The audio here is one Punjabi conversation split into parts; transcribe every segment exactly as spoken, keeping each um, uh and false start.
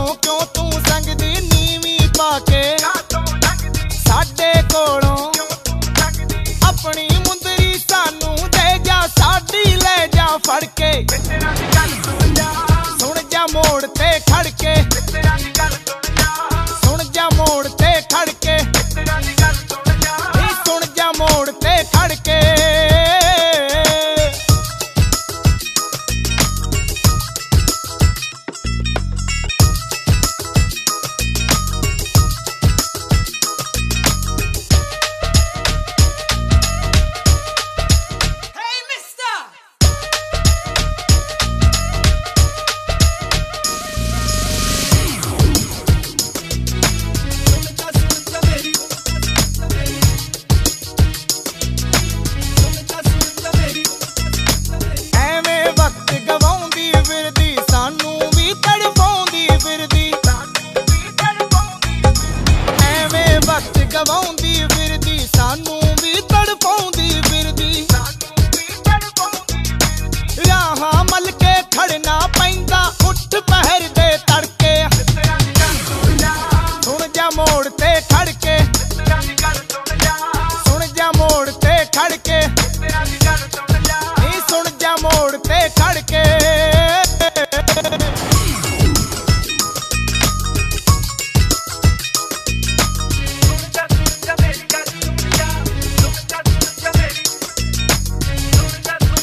क्यों तू संगदी नीवी पाके साडे कोलों अपनी मुंदरी सानू दे जा साडी ले जा फड़ के सुन जा मोड़ ते खड़ के सुन जा मोड़ ते खड़ के सुन जा मोड़ ते खड़ के ਗਵਾਉਂਦੀ ਫਿਰਦੀ ਸਾਨੂੰ ਵੀ ਤੜਪਾਉਂਦੀ ਫਿਰਦੀ ਰਾਹਾਂ ਮਲ ਕੇ ਖੜਨਾ ਪੈਂਦਾ ਉੱਠ ਪਹਿਰ ਦੇ ਤੜਕੇ ਸੁਣ ਜਾ ਮੋੜ ਤੇ ਖੜ ਕੇ ਸੁਣ ਜਾ ਮੋੜ ਤੇ ਖੜ ਕੇ ਨੀ ਸੁਣ ਜਾ ਮੋੜ ਤੇ ਖੜ ਕੇ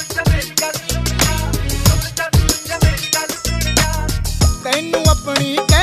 ਤੈਨੂੰ ਆਪਣੀ